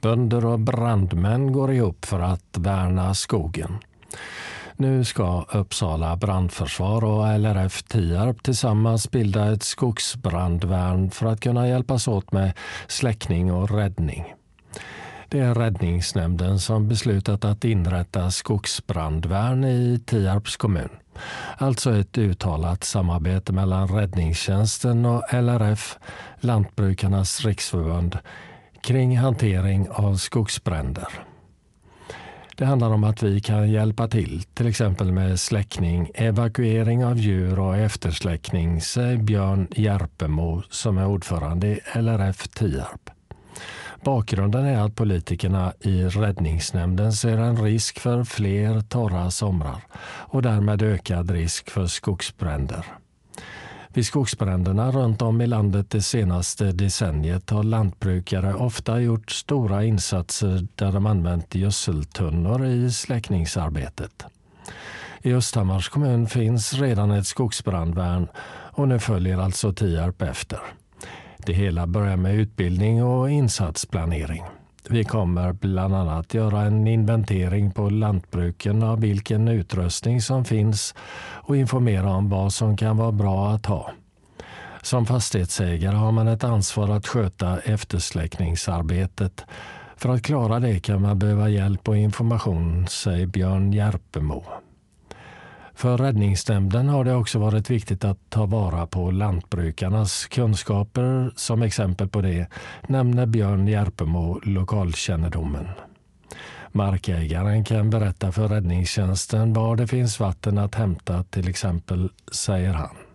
Bönder och brandmän går ihop för att värna skogen. Nu ska Uppsala brandförsvar och LRF Tierp tillsammans bilda ett skogsbrandvärn för att kunna hjälpas åt med släckning och räddning. Det är räddningsnämnden som beslutat att inrätta skogsbrandvärn i Tierps kommun. Alltså ett uttalat samarbete mellan räddningstjänsten och LRF, Lantbrukarnas riksförbund, kring hantering av skogsbränder. Det handlar om att vi kan hjälpa till exempel med släckning, evakuering av djur och eftersläckning, säger Björn Järpemo som är ordförande i LRF Tierp. Bakgrunden är att politikerna i räddningsnämnden ser en risk för fler torra somrar och därmed ökad risk för skogsbränder. Vid skogsbränderna runt om i landet det senaste decenniet har lantbrukare ofta gjort stora insatser där de använt gödseltunnor i släckningsarbetet. I Östhammars kommun finns redan ett skogsbrandvärn och nu följer alltså Tierp efter. Det hela börjar med utbildning och insatsplanering. Vi kommer bland annat göra en inventering på lantbruken av vilken utrustning som finns och informera om vad som kan vara bra att ha. Som fastighetsägare har man ett ansvar att sköta eftersläckningsarbetet. För att klara det kan man behöva hjälp och information, säger Björn Järpemo. För räddningsnämnden har det också varit viktigt att ta vara på lantbrukarnas kunskaper. Som exempel på det nämner Björn Järpemo lokalkännedomen. Markägaren kan berätta för räddningstjänsten var det finns vatten att hämta till exempel, säger han.